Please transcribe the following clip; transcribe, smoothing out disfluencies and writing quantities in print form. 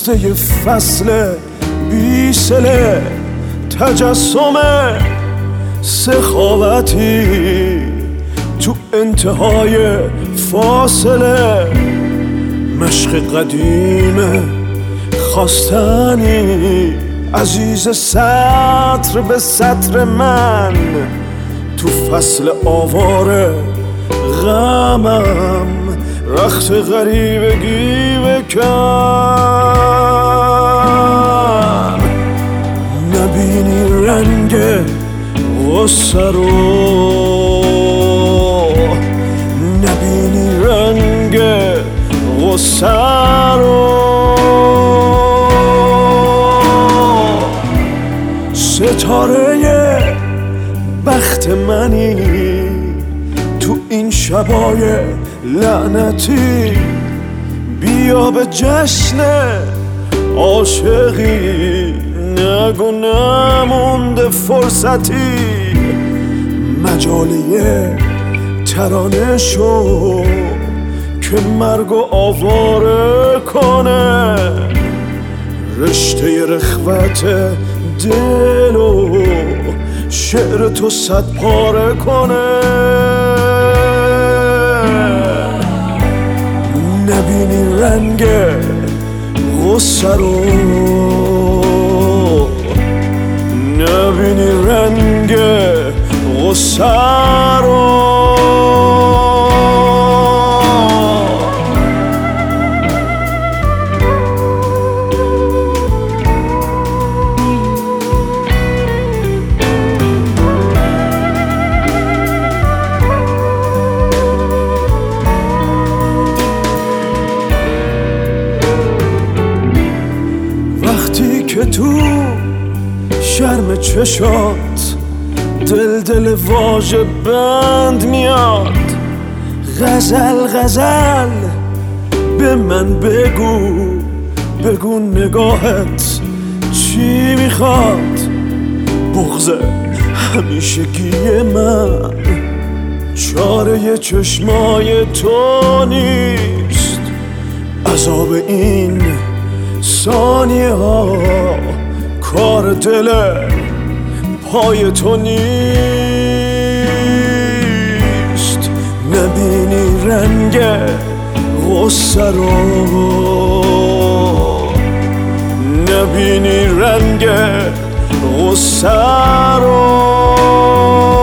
دسته فصل بیسله، تجسم سخاوتی تو انتهای فاصله، مشق قدیم خواستنی عزیز سطر به سطر من، تو فصل آواره غمم رخت غریبگی بکن. نبینی رنگ غصه رو، نبینی رنگ غصه رو، ستاره بخت منی تو این شبای لعنتی، بیا به جشن عاشقی، نگو نمونده فرصتی، مجالیه ترانه شو که مرگو آواره کنه، رشته رخوت دلو شعر تو صد پاره کنه. نبینی رنگ غصه رو، نبینی رنگ غصه رو. که تو شرم چشات دل واژه بند میاد، غزل غزل به من بگو، بگو نگاهت چی میخواد. بغض همیشگی من چاره چشمای تو نیست، عذاب این ثانیه ها کار دل پای تو نیست. نبینی رنگ غصه رو، نبینی رنگ غصه رو.